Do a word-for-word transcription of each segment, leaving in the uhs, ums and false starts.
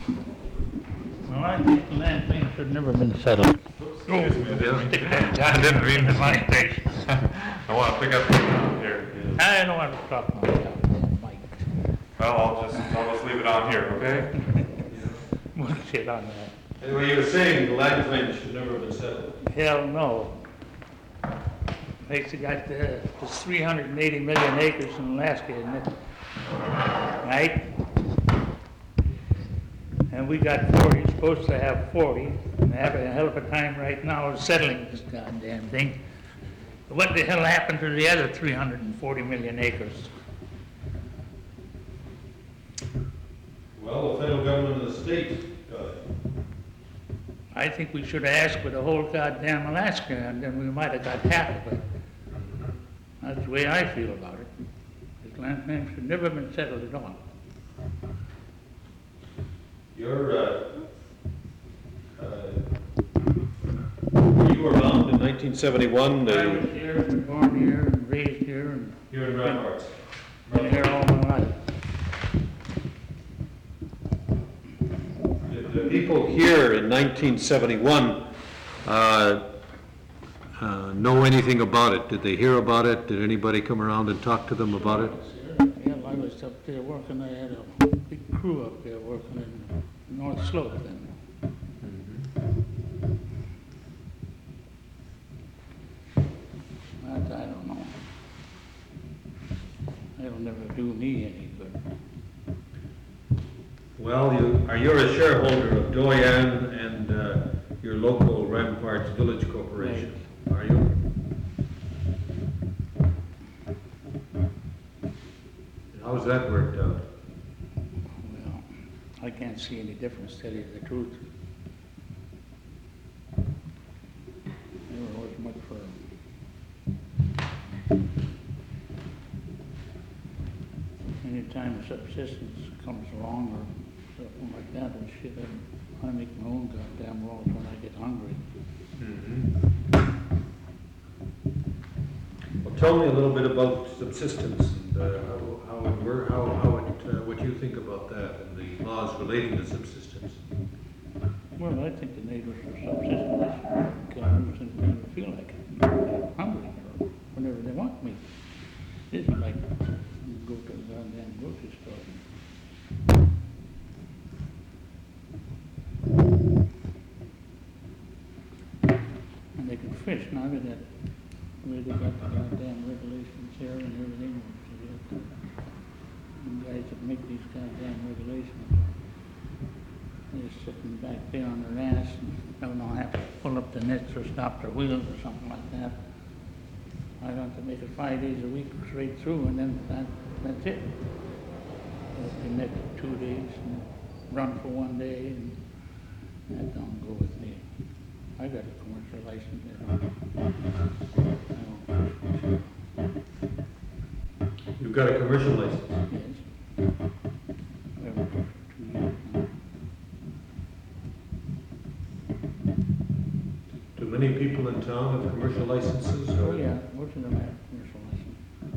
Well, I think the land thing should never been settled. Excuse me, I didn't mean Stick to- that I didn't mean to. my face. I want to pick up here. I don't want to talk about that, Mike. Well, I'll just, I'll just leave it on here, okay? We'll sit on that. Anyway, you were saying the land claim should never have been settled. Hell no. They got, uh, there's three hundred eighty million acres in Alaska, isn't it? Right? And we got forty, supposed to have forty, and they're having a hell of a time right now settling this goddamn thing. What the hell happened to the other three hundred forty million acres? Well, the federal government and the state got it. I think we should have asked for the whole goddamn Alaska, and then we might have got half of it. That's the way I feel about it. This land claim should never have been settled at all. You're, uh, uh, were you around in nineteen seventy-one? I was here, and born here, and raised here, and Here in Ramparts. been here all my life. Did the people here in nineteen seventy-one, uh, uh, know anything about it? Did they hear about it? Did anybody come around and talk to them about it? Yeah, I was up there working, I had a big crew up there working in North Slope then. That, I don't know. It'll never do me any good. Well, you, are you a shareholder of Doyen and, uh, your local Ramparts Village Corporation? Are you? How's that worked out? Well, I can't see any difference, to tell you the truth. Never was much for anytime subsistence comes along or something like that, and shit, I, I make my own goddamn rolls when I get hungry. Well, tell me a little bit about subsistence and uh, how, how it work, how, how it, uh, what you think about that and the laws relating to subsistence. Well, I think the neighbors are subsistence, can use it when they feel like it, they're hungry, or whenever they want meat. It isn't like you go to the goddamn grocery store. And they can fish, now they got, where they got the goddamn regulations here and everything. So the guys that make these goddamn regulations, they're sitting back there on their ass and don't know, have to pull up the nets or stop their wheels or something like that. I want to make it five days a week straight through, and then that, that's it. They net for two days and run for one day, and that don't go with me. I got a commercial license. I don't, I don't, You've got a commercial license. yes. I've been for two years now. Do many people in town have commercial licenses? or- Oh, yeah, most of them have commercial license.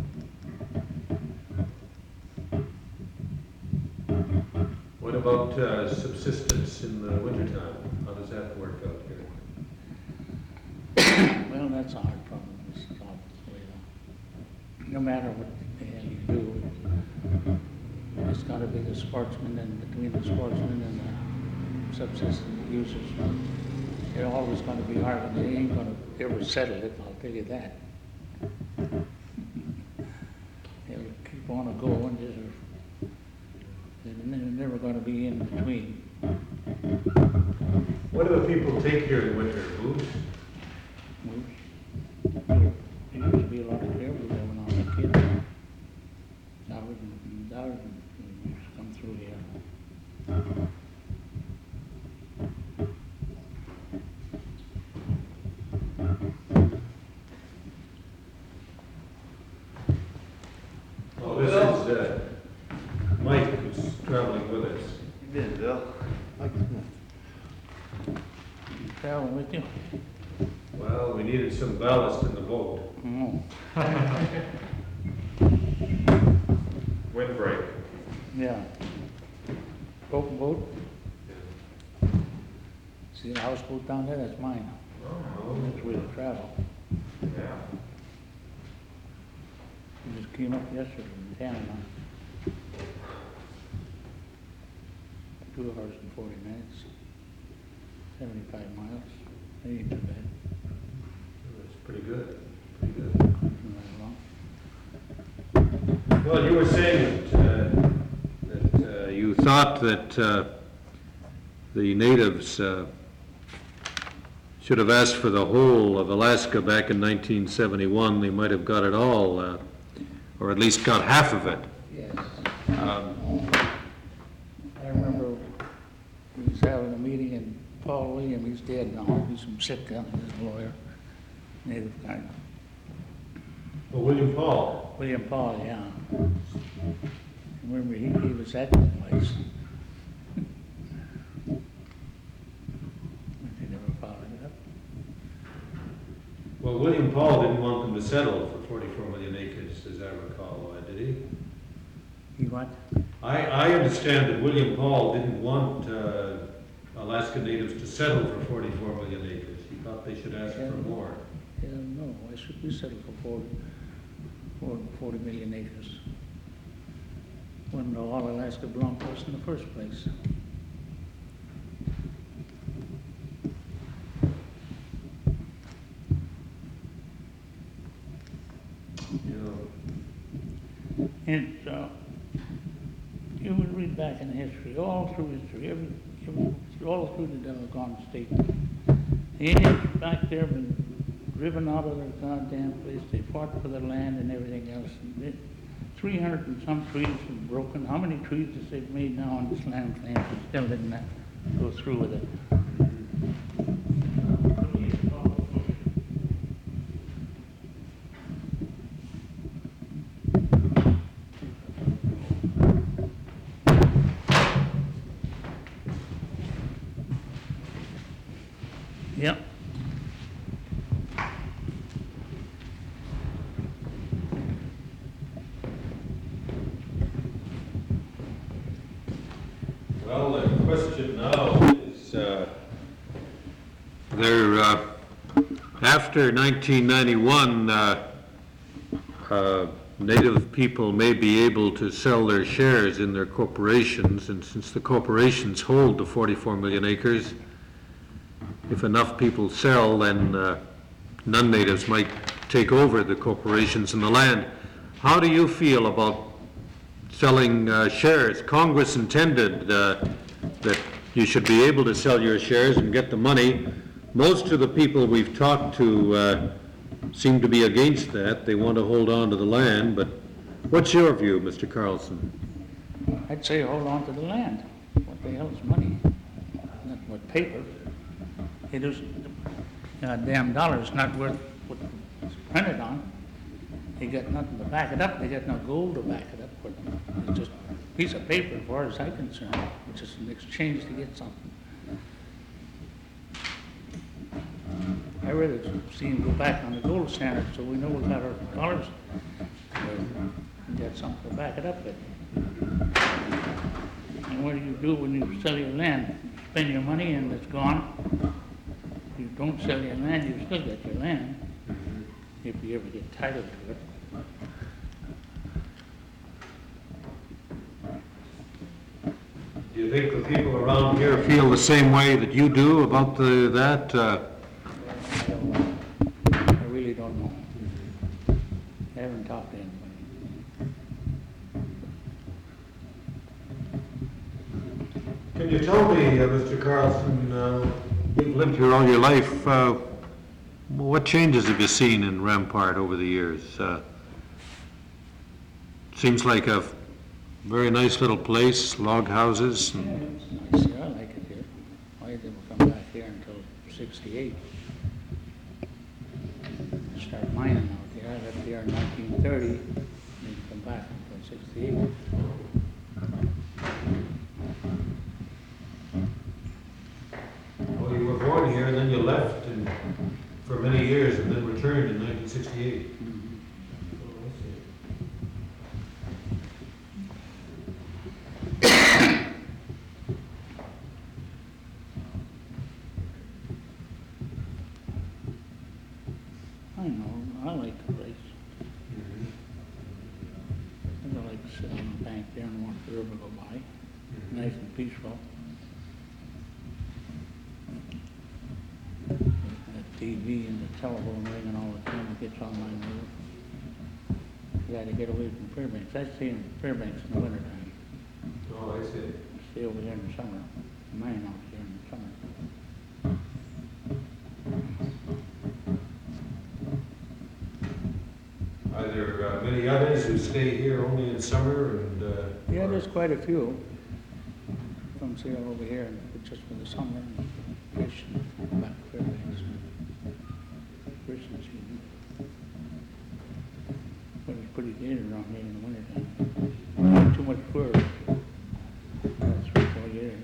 What about uh, subsistence in the wintertime? How does that work out here? Well, that's a hard problem to solve, you know. No matter what the hell you do, it's gotta be the sportsman, and between the sportsman and the subsistence users, they're always gonna be arguing. They ain't gonna ever settle it, I'll tell you that. They'll keep on a going, just, they're never gonna be in between. What do the people take here in winter? Booze? Moose. There used to be a lot of bear there when I was a kid. Thousands and thousands used to come through here. Well, this is uh, Mike who's traveling with us. You did, Bill. Travel with you? Well, we needed some ballast in the boat. Oh, Windbreak. yeah. Broken boat? See the house goes down there, that's mine. That's where they travel. Yeah. We just came up yesterday from town, two hours and forty minutes, seventy-five miles. That ain't too bad. That's pretty good, pretty good. Not that long. Well, you were saying that, uh, that uh, you thought that uh, the natives uh, should have asked for the whole of Alaska back in nineteen seventy-one. They might have got it all, uh, or at least got half of it. Yes. Um, I remember we was having a meeting and Paul William, he's dead now, he's from Sitka, he's a lawyer, native guy. Well, William Paul. William Paul, yeah. Remember, he gave us that advice. But they never followed it up. Well, William Paul didn't want them to settle for forty-four million acres, as I recall, uh, did he? You what? I, I understand that William Paul didn't want uh, Alaska natives to settle for forty-four million acres. He thought they should ask for more. Yeah, no, why should we settle for forty, for forty million acres? When all Alaska belonged to us in the first place. And uh, you would read back in history, all through history, every, every all through the doggone state. The Indians back there been driven out of their goddamn place. They fought for their land and everything else. And three hundred and some trees were broken. How many trees has they've made now on this land claim? They still didn't uh, go through with it. Yep. Well, the question now is, uh, there, uh, after nineteen ninety-one, uh, uh, Native people may be able to sell their shares in their corporations, and since the corporations hold the forty-four million acres, if enough people sell, then uh, non-natives might take over the corporations and the land. How do you feel about selling uh, shares? Congress intended uh, that you should be able to sell your shares and get the money. Most of the people we've talked to uh, seem to be against that. They want to hold on to the land, but what's your view, Mister Carlson? I'd say hold on to the land. What the hell is money? Not what paper. It is, uh, damn dollar's not worth what it's printed on. They got nothing to back it up. They got no gold to back it up. But it's just a piece of paper, as far as I'm concerned, which is an exchange to get something. I rather see him go back on the gold standard so we know we got our dollars. We got something to back it up with. And what do you do when you sell your land? You spend your money and it's gone. If you don't sell your land, you still get your land, if you ever get title to it. Do you think the people around here feel the same way that you do about the, that? Uh, I don't know. I really don't know. I haven't talked to anybody. Can you tell me, uh, Mister Carlson, uh, you've lived here all your life, uh, what changes have you seen in Rampart over the years? Uh, seems like a very nice little place, log houses. Yeah, And it's nice here. I like it here. I didn't come back here until sixty-eight. I started mining out here. I left here in nineteen thirty, didn't come back until sixty-eight. Well, you were born here and then you left and for many years and then returned in nineteen sixty-eight. I like the place. I like to sit on the bank there and watch the river go by. Nice and peaceful. The T V and the telephone ringing all the time, it gets on my nerves. You gotta get away from Fairbanks. I stay in Fairbanks in the wintertime. Oh, I see. Stay over there in the summer. Mine out there in the summer. Are there uh, many others who stay here only in summer and? uh, Yeah, or- there's quite a few. Come sail over here and just for the summer and fish and back to Fairbanks. Fishing season. But it's pretty dangerous around here in the wintertime. Too much fur. That's three, four years.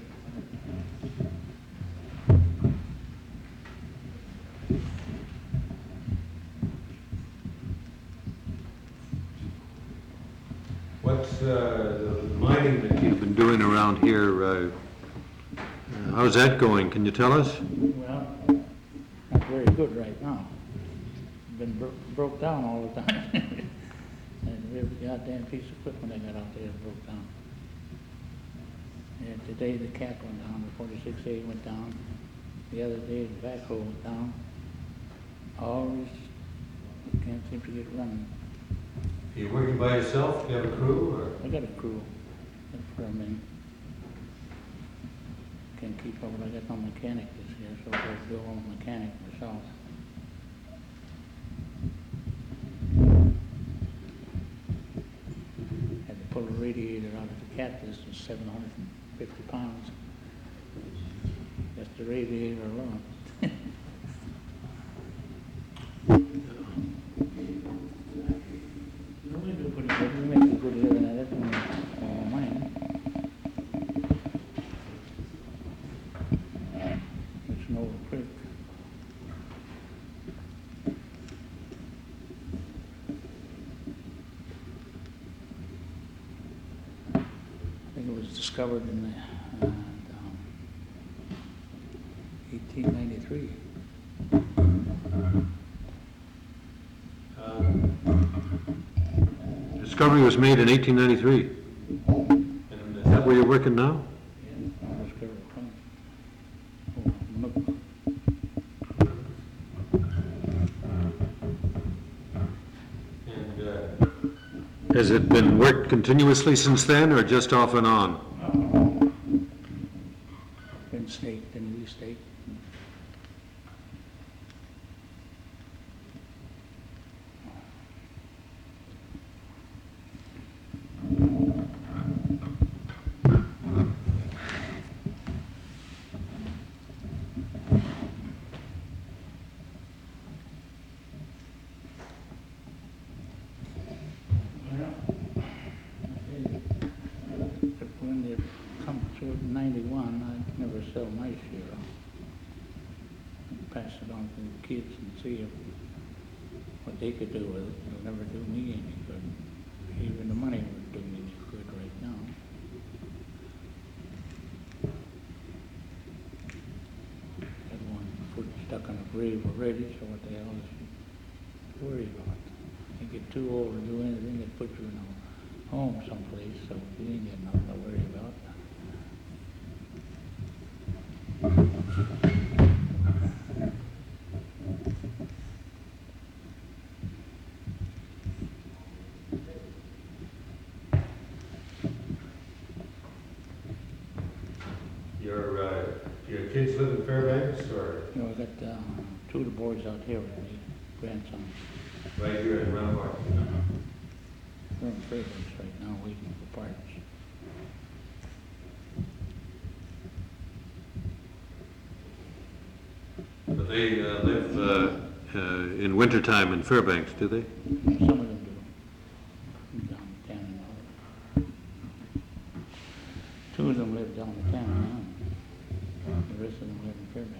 What's uh, the mining that you've been doing around here? uh, uh, How's that going? Can you tell us? Well, not very good right now. Been bro- broke down all the time. And every goddamn piece of equipment I got out there broke down. And today the cat went down, the forty-six A went down. The other day the backhoe went down. Always can't seem to get running. Are you working by yourself? Do you have a crew or? I got a crew, got a men. Can't keep up, I got no mechanic this year, so I got to do all the mechanic myself. Had to pull the radiator out of the cat, this is seven hundred fifty pounds. Just the radiator alone. We do pretty good, we make a good living at it, and, uh, mine. It's no quick. I think it was discovered in the, uh, um, eighteen ninety-three. Discovery was made in eighteen ninety-three. And is that where you're working now? Yeah, discovered it. Oh, look. And uh, has it been worked continuously since then, or just off and on? Been staked and restaked. When they come through in ninety-one, I never sell my share. Pass it on to the kids and see if, what they could do with it. It'll never do me any good. Even the money wouldn't do me any good right now. Had one foot stuck in a grave already, so what the hell is he worried about? You get too old to do anything, it puts you in a home someplace, so you ain't got nothing to worry about. Your, uh, your kids live in Fairbanks, or You know, I got uh, two of the boys out here with me, grandsons. right here in Rampart? They're in Fairbanks right now, waiting for parts. But they uh, live uh, uh, in wintertime in Fairbanks, do they? Some of them do. Down in Cannon now. Two of them live down in Cannon now. The rest of them live in Fairbanks.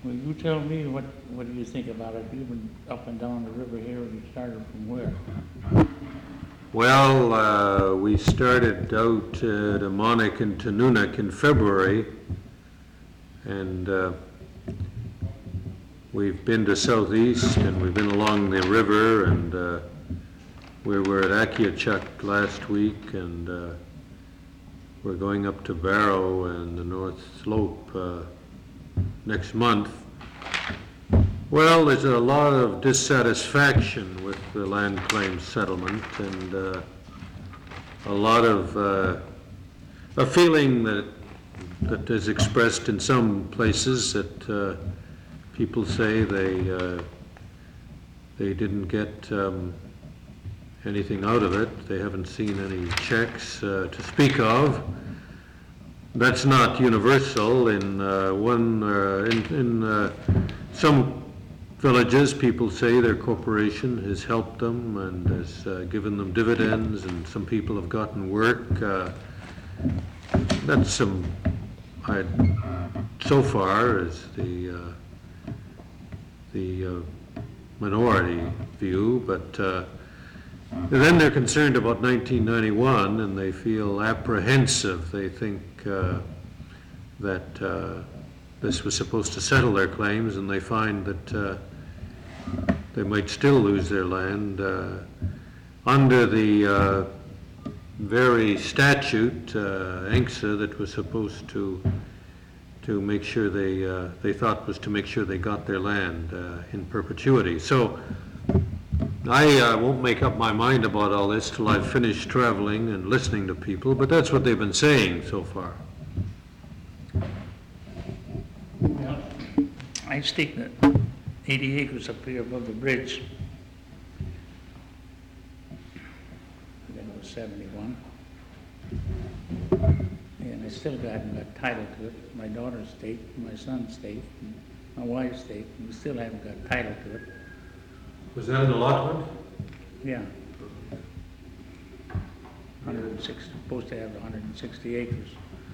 Well, you tell me, what, what do you think about it? You've been up and down the river here, you started from where? Well, uh, we started out at Amonic and Tanunuk in February, and uh, we've been to Southeast, and we've been along the river, and uh, we were at Akiachuk last week, and uh, we're going up to Barrow and the North Slope uh, next month. Well, there's a lot of dissatisfaction with the land claim settlement, and uh, a lot of uh, a feeling that that is expressed in some places that uh, people say they uh, they didn't get um, anything out of it. They haven't seen any checks uh, to speak of. That's not universal. In uh, one, uh, in, in uh, some villages, people say their corporation has helped them and has uh, given them dividends, and some people have gotten work. Uh, that's some, I, so far, is the uh, the uh, minority view, but uh, then they're concerned about nineteen ninety-one, and they feel apprehensive. They think uh, that uh, this was supposed to settle their claims, and they find that uh, they might still lose their land uh, under the uh, very statute, uh, A N C S A, that was supposed to to make sure they uh, they thought was to make sure they got their land uh, in perpetuity. So I uh, won't make up my mind about all this till I've finished traveling and listening to people, but that's what they've been saying so far. Well, I stake that eighty acres up here above the bridge. Then it was seventy-one. And I still haven't got title to it. My daughter's estate, my son's estate, and my wife's estate, and we still haven't got title to it. Was that an allotment? Yeah. one hundred six, supposed to have one hundred sixty acres.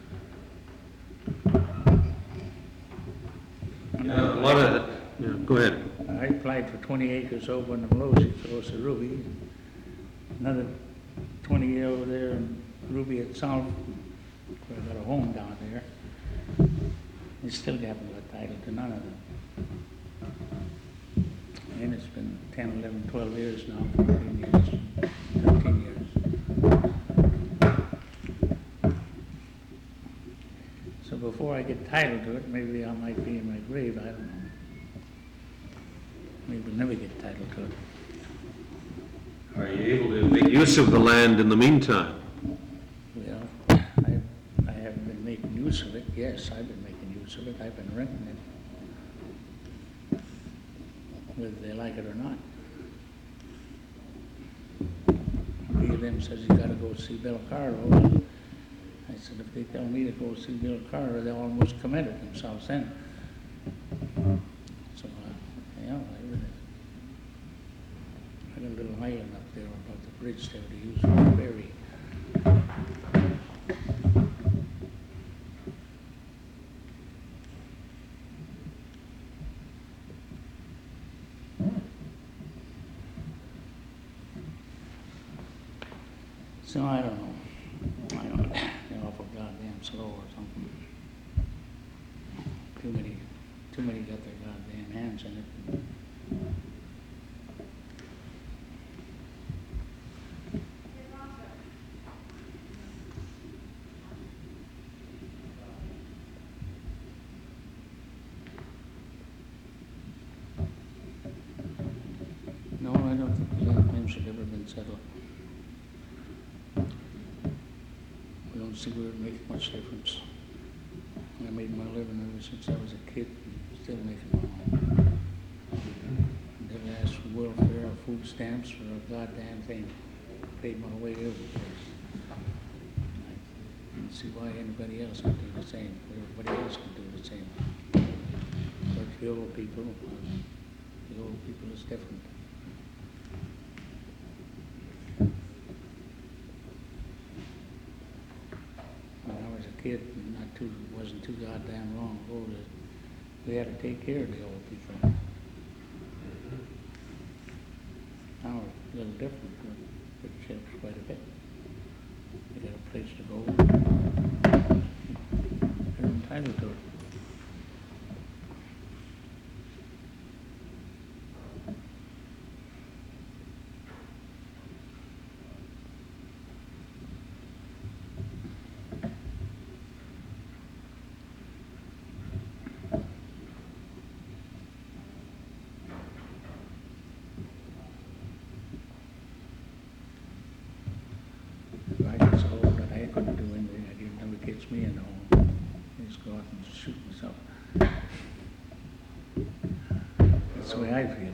Yeah, a lot of it. Yeah, go ahead. I applied for twenty acres over in the Melosi, close to Ruby. Another twenty over there in Ruby itself. Where I got a home down there. They still haven't got title to none of them. And it's been ten, eleven, twelve years now, fourteen years, thirteen years. So before I get title to it, maybe I might be in my grave, I don't know. Maybe we'll never get title to it. Are you able to make use of the land in the meantime? Well, I, I haven't been making use of it. Yes, I've been making use of it. I've been renting it, whether they like it or not. One of them says you gotta go see Bill Carlo. I said, if they tell me to go see Bill Carter, they almost committed themselves then. So, uh, yeah, I really, I got a little island up there about the bridge there to use for a ferry. So I don't know. I don't know. They're awful goddamn slow or something. Too many, too many got their goddamn hands in it. No, I don't think the land claims should ever been settled. We don't see where it makes much difference. I made my living ever since I was a kid, and still making my own. Never asked for welfare or food stamps or a goddamn thing. Paid my way every place. I don't see why anybody else could do the same. Everybody else could do the same. But the old people, the old people is different. When I was a kid, not too, wasn't too goddamn long ago, that we had to take care of the old people. Now it's a little different, but it shifts quite a bit. They got a place to go. They're entitled to it. I get so old that I couldn't do anything. I didn't know it gets me in the home. I just go out and shoot myself. That's the way I feel.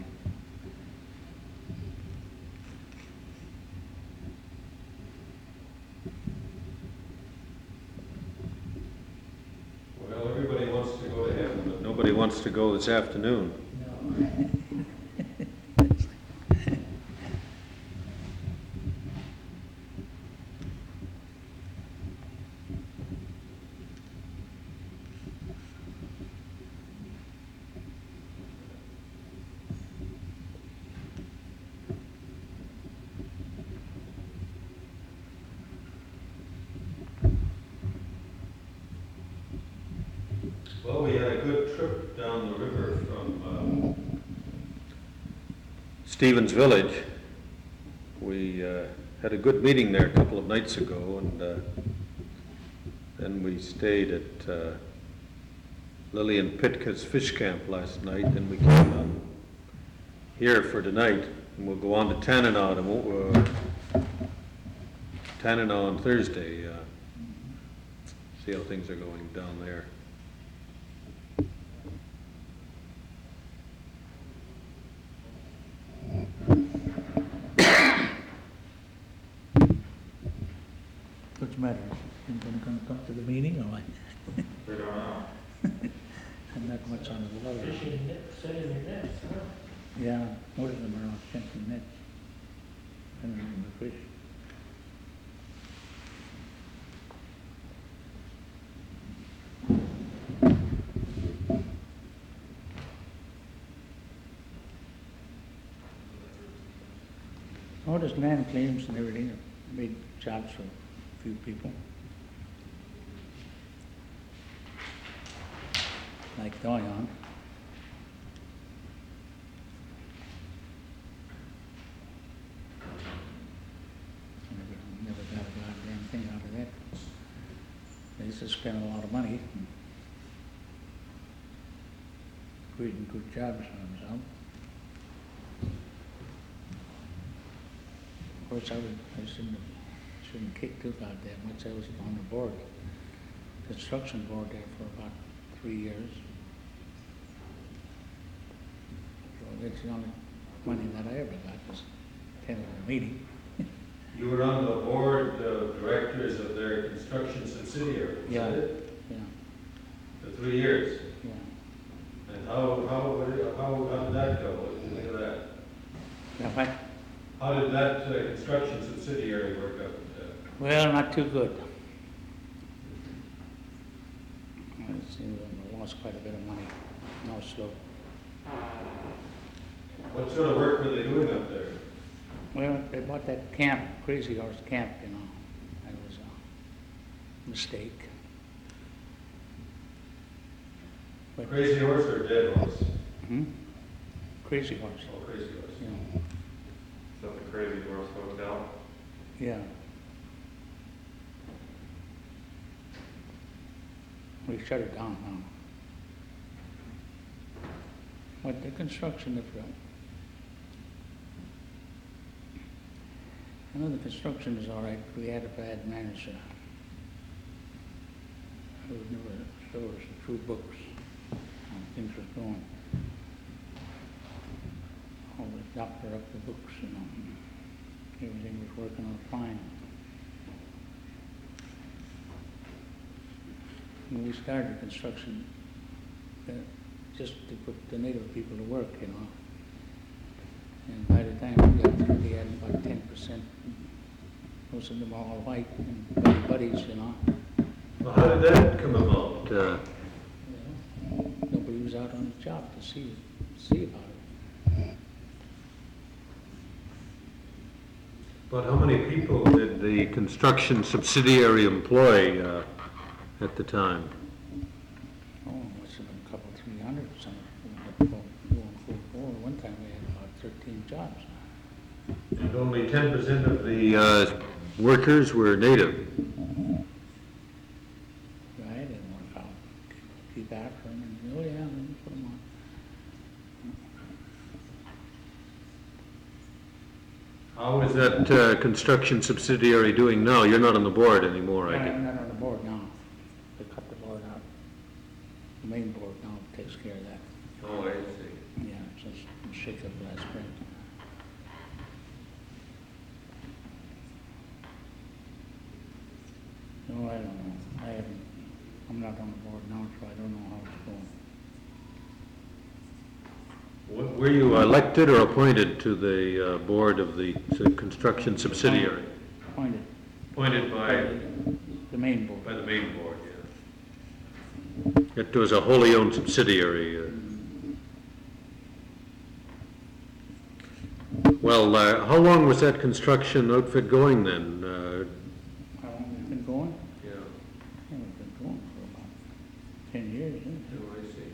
Well, everybody wants to go to heaven, but nobody wants to go this afternoon. Well, we had a good trip down the river from um, Stevens Village. We uh, had a good meeting there a couple of nights ago, and uh, then we stayed at uh, Lillian Pitka's fish camp last night, and we came on here for tonight, and we'll go on to Tanana, tomorrow, uh, Tanana on Thursday, uh, see how things are going down there. What's the matter? You gonna come, come to the meeting or what? We don't know. I'm not much on the water. Fishing net, setting your nets, huh? Yeah, most of them are on fencing nets. I don't even fish. All this land claims and everything, are big jobs for a few people. Like Doyon. Never, never got a goddamn thing out of that. They used to spend a lot of money. Creating good jobs for themselves. Of course, I was, I shouldn't have, shouldn't kick too out that much. I was on the board, construction board there for about three years. So that's the only money that I ever got, was attending a meeting. You were on the board of directors of their construction subsidiary, is Yeah. that it? Yeah, For three years? yeah. And how, how, how, how did that go? What did you think of that? Now, what? How did that uh, construction subsidiary work out? Uh, Well, not too good. I seem to have lost quite a bit of money. No slope. What sort of work were they doing up there? Well, they bought that camp, Crazy Horse Camp, you know. That was a mistake. But, Crazy Horse or Dead Horse? hmm? Crazy Horse, Oh, Crazy Horse. yeah. Is that the Crazy Horse Hotel? Yeah. We shut it down now. But the construction, if you, I know the construction is all right. We had a bad manager. Who would never show us the true books how things were going. Always doctor up the books, you know. Everything was working out fine. When we started construction, uh, just to put the native people to work, you know. And by the time we got through, they had about ten percent, most of them all white and buddy buddies, you know. Well, how did that come about? Uh, Nobody was was out on the job to see, see about it. But how many people did the construction subsidiary employ uh, at the time? Oh, it must have been a couple, three hundred, some, going full bore. One time we had about thirteen jobs. And only ten percent of the uh, workers were native. Right, and work out, keep after them, and, oh yeah, and put them on. How is that uh, construction subsidiary doing now? You're not on the board anymore, I I'm guess. not on the board now. They cut the board out. The main board now takes care of that. Oh, I see. Yeah, since the shake up last spring. No, I don't know. I haven't, I'm not on the board now, so I don't know how it's going. W- Were you elected or appointed to the uh, board of the s- construction subsidiary? Appointed. Appointed by the- The main board. By the main board, yeah. It was a wholly owned subsidiary. uh. Well, uh, how long was that construction outfit going then? Uh, How long has it been going? Yeah, Yeah, it's been going for about ten years, isn't it? oh, I see.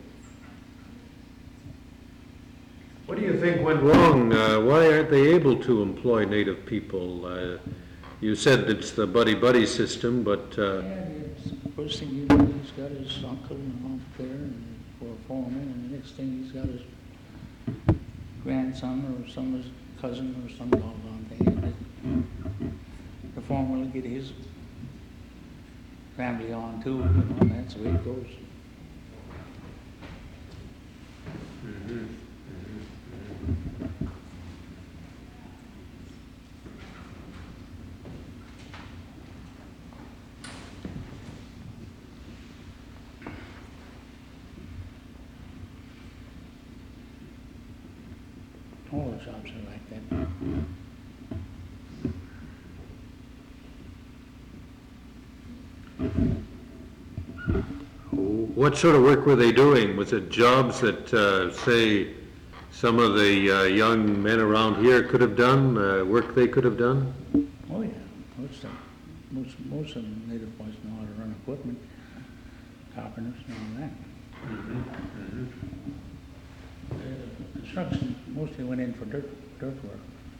What do you think went wrong? Uh, Why aren't they able to employ native people? Uh, You said it's the buddy-buddy system, but, uh, Yeah, it's the first thing you know, he's got his uncle and aunt there and for a foreman, and the next thing he's got his grandson or some of his cousin or some doggone thing. And the- the foreman will get his family on too, you know, and that's the way it goes. All the jobs are like that. what sort of work were they doing? Was it jobs that, uh, say, some of the uh, young men around here could have done, uh, work they could have done? Oh, yeah, most of, most, most of the native boys know how to run equipment, carpenters and all that. Uh, Construction mostly went in for dirt, dirt work.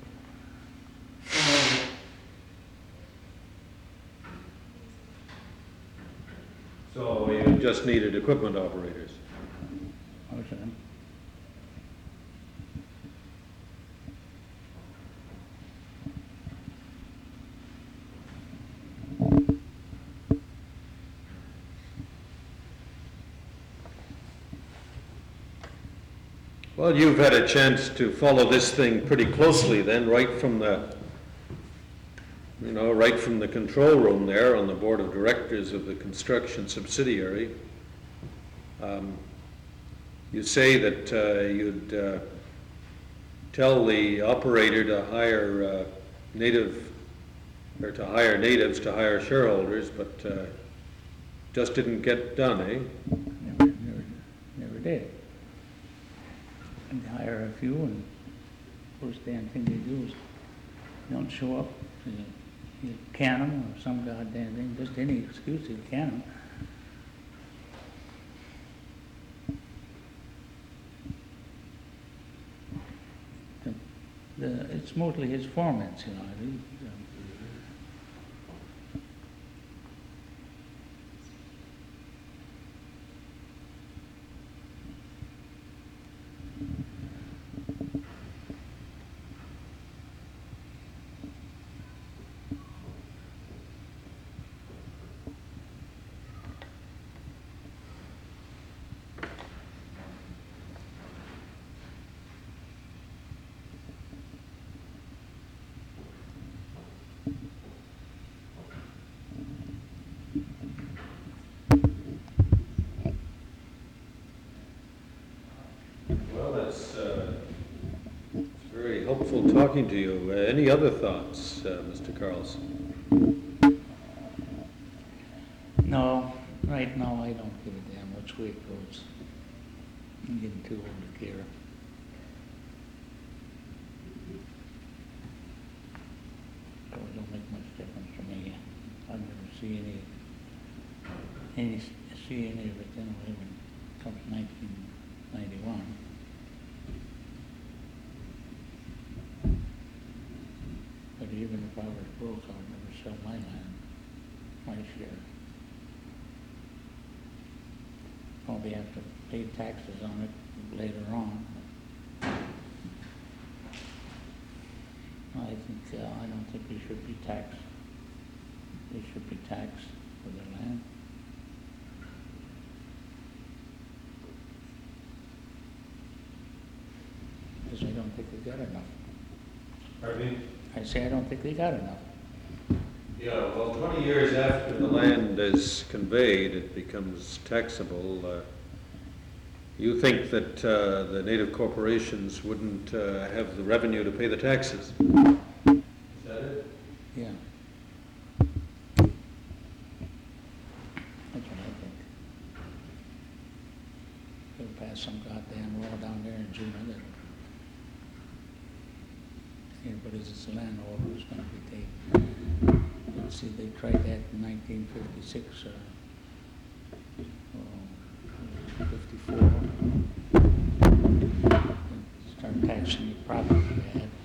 So you just needed equipment operators? Most of them. Well, you've had a chance to follow this thing pretty closely then, right from the, you know, right from the control room there on the board of directors of the construction subsidiary. Um, You say that uh, you'd uh, tell the operator to hire uh, native, or to hire natives to hire shareholders, but uh, just didn't get done, eh? Never, never, never did. And they hire a few, and first damn thing they do is they don't show up. You, you can them or some goddamn thing, just any excuse you can them. The, the, it's mostly his formats, you know. He, um, Well, that's, uh, it's very helpful talking to you. Uh, Any other thoughts, uh, Mister Carlson? No, right now I don't give a damn which way it goes. I'm getting too old to care. So it don't make much difference to me. I've never see any, any, see any of it anyway when it comes to nineteen ninety-one. But even if I was broke, I would never sell my land, my share. Probably have to pay taxes on it later on. I think, uh, I don't think we should be taxed. They should be taxed for their land. Because I don't think they got enough. Pardon me? I say I don't think they got enough. Yeah, well, twenty years after the land is conveyed, it becomes taxable. Uh, You think that uh, the native corporations wouldn't uh, have the revenue to pay the taxes? Is that it? Yeah. That's what I think. They'll pass some goddamn law down there in June that anybody that's a landlord who's gonna be taken. Let's see, they tried that in nineteen fifty-six, uh, oh, fifty-four. Start taxing your property you had.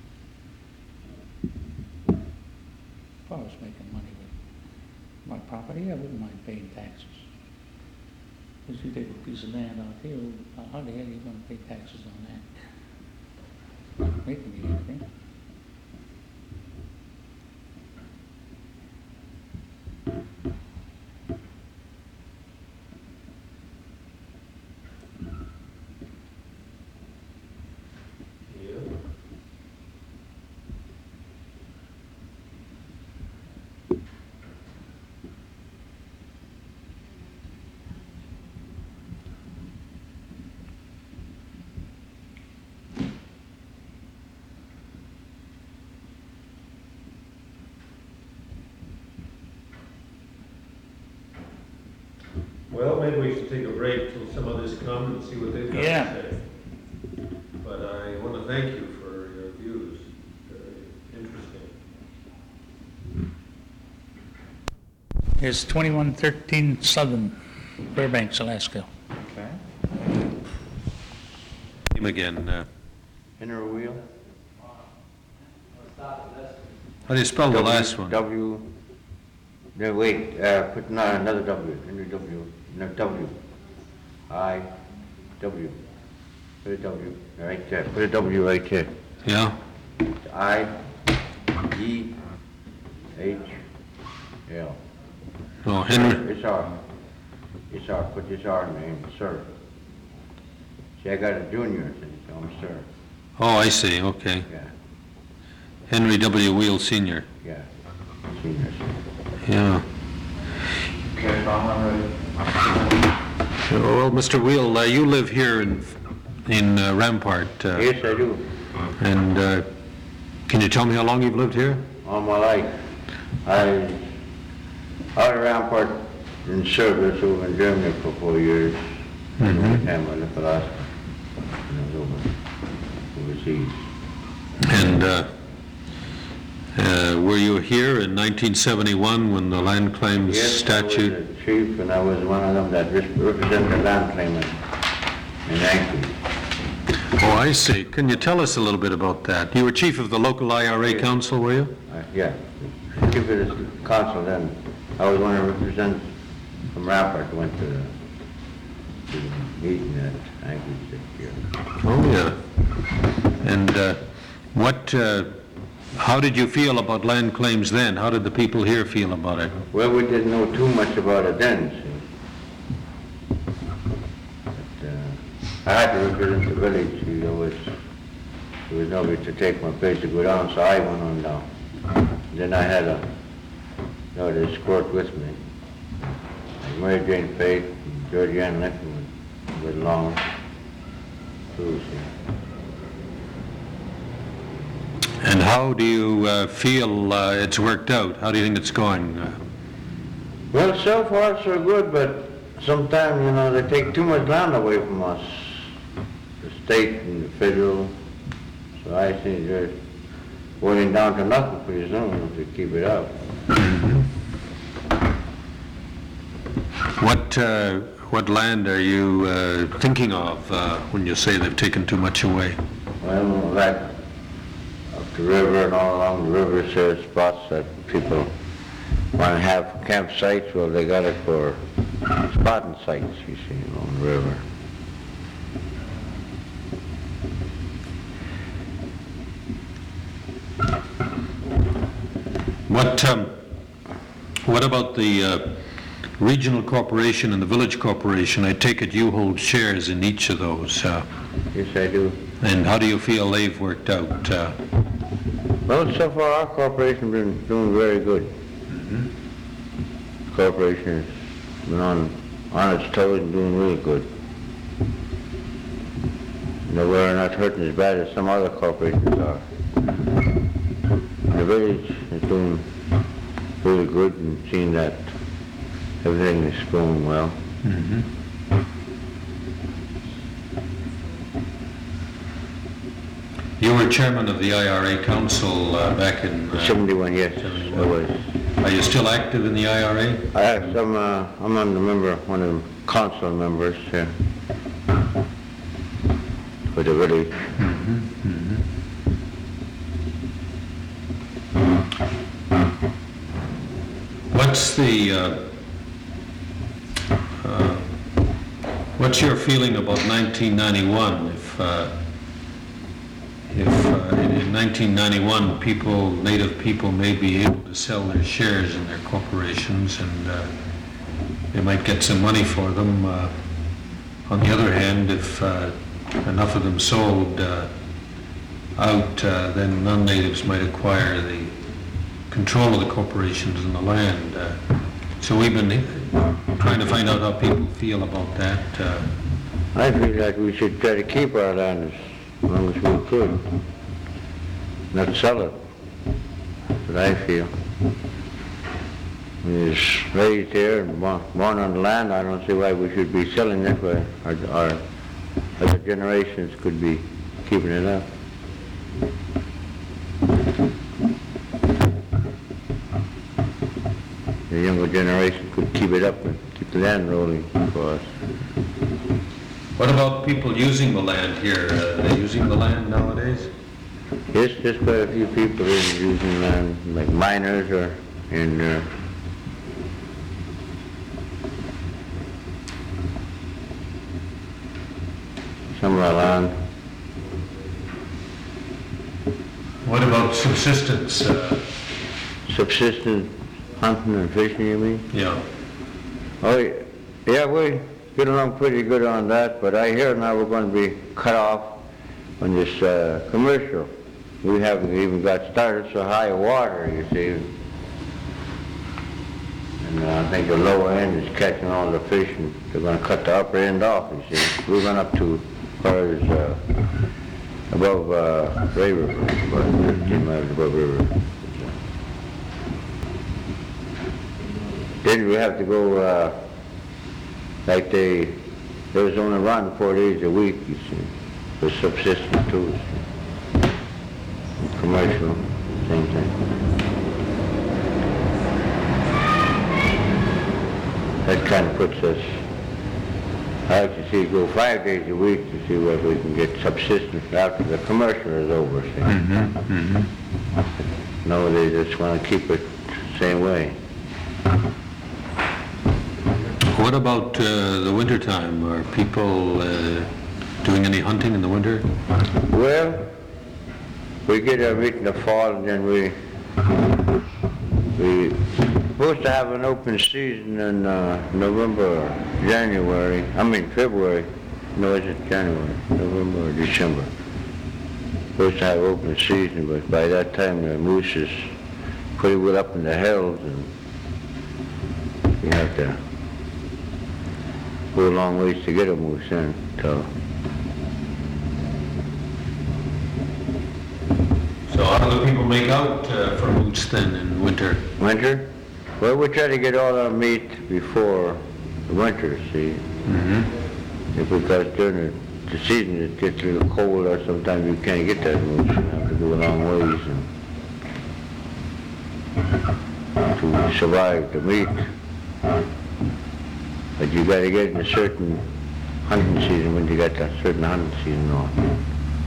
If I was making money with my property, I wouldn't mind paying taxes. Because you take a piece of land out here, how the hell are you gonna pay taxes on that? Not making you anything. Well, maybe we should take a break till some others come and see what they've got Yeah. to say. But I want to thank you for your views. Very interesting. Here's twenty-one thirteen Southern, Fairbanks, Alaska. Okay. Him again. Uh, Inner wheel? how do you spell the last one? W, no, wait, uh, put no, another W, Henry W, no, W. I, W. Put a W, right there, put a W right there. Yeah. I, E, H, L. Oh, Henry. It's R. It's R, put this R in there, sir. See, I got a junior, so I'm sir, Oh, I see. Okay. yeah, Henry W. Wheel Senior. yeah, senior, sir. Yeah. Okay, I'm ready. Well, Mister Wheel, uh, you live here in in uh, Rampart, uh, Yes, I do. and uh, can you tell me how long you've lived here? All my life. I, out of Rampart in service over in Germany for four years. And the only time I left Alaska, and I was over, overseas. And uh, uh, were you here in nineteen seventy-one when the land claims Yes, statute? I was a chief, and I was one of them that res- represented the land claimant in Anchorage. Oh, I see. Can you tell us a little bit about that? You were chief of the local I R A Yes. council, were you? Uh, Yeah, chief of the council then. I was one of the representatives from Rampart, went to the, to the meeting at Anchorage this year. Oh, yeah. And uh, what, uh, how did you feel about land claims then? How did the people here feel about it? Well, we didn't know too much about it then, see. But, uh, I had to represent the village, see, there was, there was nobody to take my place to go down, so I went on down. Then I had a, you know, the escort with me. Like Mary Jane Faith, and Georgianne Lincoln went, went along, too, see. And how do you uh, feel uh, it's worked out? How do you think it's going? Uh, Well, so far so good, but sometimes, you know, they take too much land away from us. the state and the federal, so I think they're going down to nothing pretty soon if we keep it up. What, uh, what land are you uh, thinking of uh, when you say they've taken too much away? Well, like up the river and all along the river, there's spots that people want to have campsites. Well, they got it for spotting sites, you see, along the river. What, um, what about the uh, regional corporation and the village corporation? I take it you hold shares in each of those. Uh, Yes, I do. and how do you feel they've worked out? Uh, Well, so far our corporation's been doing very good. Corporation has been on, on its toes and doing really good. No, we're not hurting as bad as some other corporations are. The village is doing really good and seeing that everything is going well. You were chairman of the I R A Council uh, back in... uh, seventy-one, yes, I was. Are you still active in the I R A? I have some, uh, I'm on the member, one of the council members here for the village. What's the, uh, uh, what's your feeling about nineteen ninety-one? If, uh, if uh, in in nineteen ninety-one, people, native people may be able to sell their shares in their corporations and uh, they might get some money for them. Uh, On the other hand, if uh, enough of them sold uh, out, uh, then non-natives might acquire the control of the corporations and the land. Uh, So we've been trying to find out how people feel about that. Uh, I feel like we should try to keep our land as long as we could, not sell it. That's what I feel. We was raised here and born born on the land. I don't see why we should be selling it, where our, our other generations could be keeping it up. The younger generation could keep it up and keep the land rolling for us. What about people using the land here? Uh, Are they using the land nowadays? Yes, there's quite a few people in using land, like miners or in, uh, some of our land. What about subsistence? Uh, Subsistence hunting and fishing, you mean? Yeah. Oh, yeah, yeah, we get along pretty good on that, but I hear now we're going to be cut off on this uh, commercial. We haven't even got started so high water, you see. And uh, I think the lower end is catching all the fish, and they're going to cut the upper end off, you see. We're going up to as far as uh, above uh, Ray River, about fifteen miles above River. Then we have to go, uh, like they, there was only around four days a week, you see, for subsistence too. Commercial, same thing. That kind of puts us, I like to see it go five days a week to see whether we can get subsistence after the commercial is over, see. Mm-hmm. Mm-hmm. No, they just want to keep it the same way. What about uh, the winter time? Are people uh, doing any hunting in the winter? Well, we get a meet in the fall, and then we we supposed to have an open season in uh, November or January. I mean February. No, it's January, November or December. Supposed to have open season, but by that time the moose is pretty well up in the hills, and you have to go a long ways to get a moose in. So. So how do people make out uh, for moose then in winter? Winter? Well, we try to get all our meat before the winter, see? Mm-hmm. Because during the the season it gets a little cold, or sometimes you can't get that moose. You have to go a long ways and to survive the meat. But you gotta get in a certain hunting season when you got that certain hunting season on.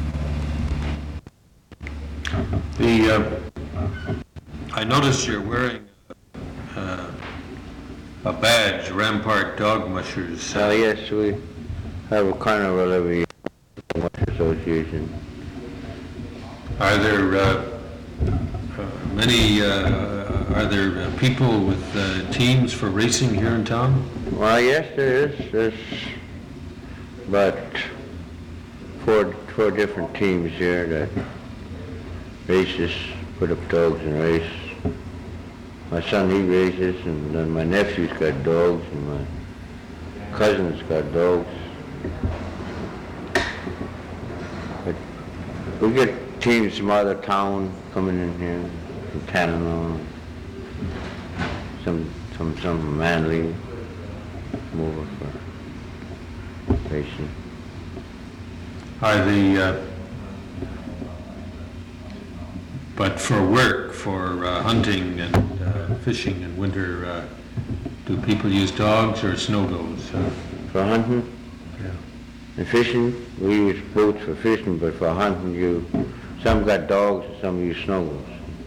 The, uh, I noticed you're wearing uh, a badge, Rampart Dog Mushers. Uh, yes, we have a carnival every year, Mush Association. Are there uh, uh, many, uh, are there uh, people with uh, teams for racing here in town? Well, yes, there is. There's about four, four different teams here that races, put up dogs and race. My son, he races, and then my nephew's got dogs, and my cousin's got dogs. But we get teams from out of town coming in here, from Tanana, some, some, some from Manly, come over for racing. Are the, uh, but for work, for uh, hunting and uh, fishing in winter, uh, do people use dogs or snow goes? Uh, For hunting yeah. and fishing, we use boats for fishing, but for hunting, you, some got dogs and some use snowballs.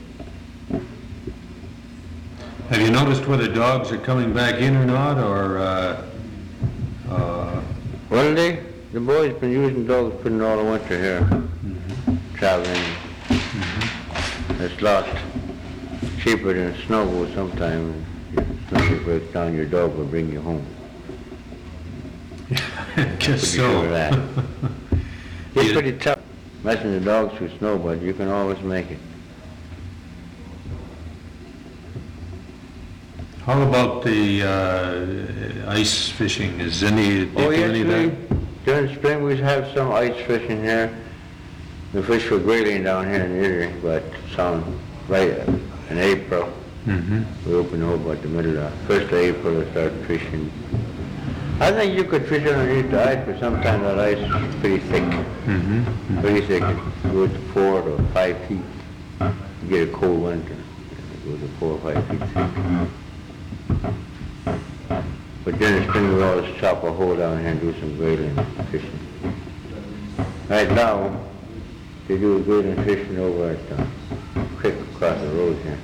Have you noticed whether dogs are coming back in or not, or uh, uh, Well, they, the boys been using dogs putting all the winter here, mm-hmm. traveling. Mm-hmm. It's a lot cheaper than a snowball sometimes. If snowball breaks down, your dog will bring you home. I guess Pretty so. sure of that. It's Yeah. pretty tough messing the dogs with snow, but you can always make it. How about the uh, ice fishing? Is any, do Oh, you do yes, any of we, that? during spring we have some ice fishing here. We fish for grayling down here in Erie, but some right in April. Mm-hmm. We open the hole about the middle of, first of April we start fishing. I think you could fish underneath the ice, but sometimes that ice is pretty thick. Mm-hmm. Pretty thick, it goes to four to five feet. You get a cold winter, it goes to four or five feet thick. But during the spring we always chop a hole down here and do some grayling fishing. Right now, they do grayling fishing over at the creek across the road here.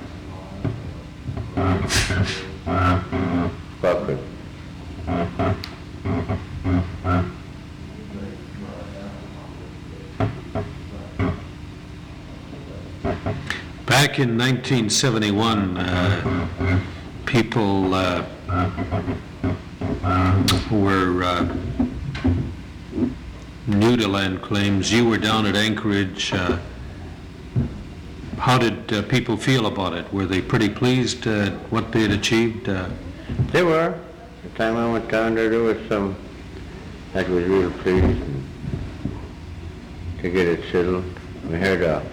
Squaw Creek. Back in nineteen seventy-one, uh, people uh, were uh, new to land claims. You were down at Anchorage. Uh, how did uh, people feel about it? Were they pretty pleased at what they had achieved? Uh, They were. The time I went down there, there was some that was real pleased and to get it settled. We heard uh,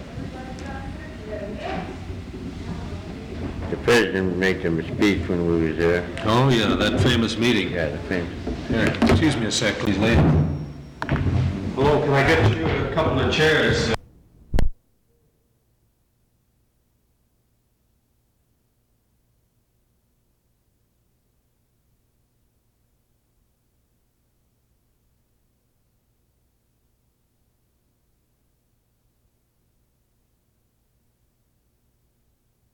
the president make them a speech when we was there. oh, yeah, that famous meeting. Yeah, the famous. Here, excuse me a sec, please, lady. Hello, can I get you a couple of chairs?